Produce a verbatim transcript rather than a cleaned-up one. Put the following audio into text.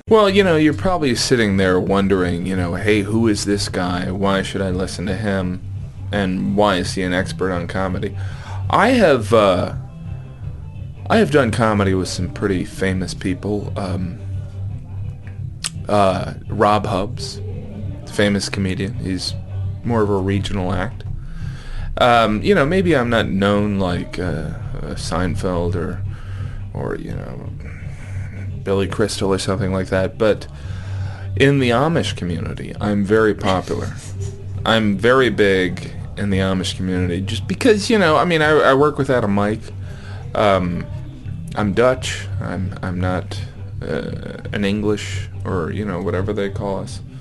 Well, you know, you're probably sitting there wondering, you know, hey, who is this guy? Why should I listen to him? And why is he an expert on comedy? I have, uh, I have done comedy with some pretty famous people. Um, uh, Rob Hubbs, famous comedian. He's more of a regional act. Um, you know, maybe I'm not known like uh, Seinfeld or, or you know, Billy Crystal or something like that, but in the Amish community, I'm very popular. I'm very big in the Amish community, just because, you know, I mean, I, I work with Adam Mike. Um, I'm Dutch. I'm I'm not uh, an English or, you know, whatever they call us.